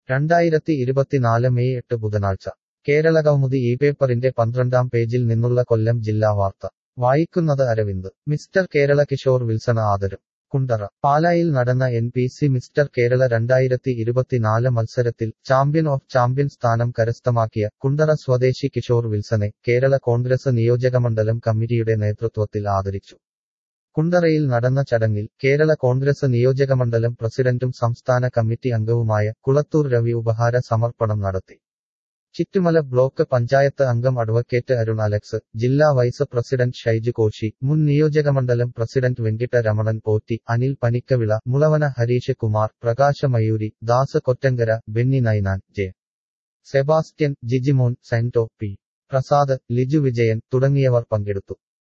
2024 May 8 ബുധനാഴ്ച കേരളകൗമുദി ഈ പേപ്പറിന്റെ 12-ാം പേജിൽ നിന്നുള്ള കൊല്ലം ജില്ലാ വാർത്ത വായിക്കുന്നത് അരവിന്ദ് മിസ്റ്റർ കേരള കിഷോർ വിൽസണ് ആദരം കുണ്ടറ പാലായിൽ നടന്ന NPC മിസ്റ്റർ കേരള 2024 മത്സരത്തിൽ ചാമ്പ്യൻ ഓഫ് ചാമ്പ്യൻ സ്ഥാനം കരസ്ഥമാക്കിയ കുണ്ടറ സ്വദേശി കിഷോർ വിൽസനെ കേരള കോൺഗ്രസ് നിയോജകമണ്ഡലം കമ്മിറ്റിയുടെ നേതൃത്വത്തിൽ ആദരിച്ചു. കുണ്ടറയിൽ നടന്ന ചടങ്ങിൽ കേരള കോൺഗ്രസ് നിയോജകമണ്ഡലം പ്രസിഡന്റും സംസ്ഥാന കമ്മിറ്റി അംഗവുമായ കുളത്തൂർ രവി ഉപഹാര സമർപ്പണം നടത്തി. ചിറ്റുമല ബ്ലോക്ക് പഞ്ചായത്ത് അംഗം അഡ്വക്കേറ്റ് അരുൺ അലക്സ്, ജില്ലാ വൈസ് പ്രസിഡന്റ് ഷൈജു കോശി, മുൻ നിയോജകമണ്ഡലം president Venkita Ramanan Potti, Anil Panikkavila, Mulavana Harish Kumar, Prakasha Mayuri, Das Kottankara, Benny Ninan, J. Sebastian, Jijimon, Sento, P. Prasad, Liju Vijayan തുടങ്ങിയവർ പങ്കെടുത്തു.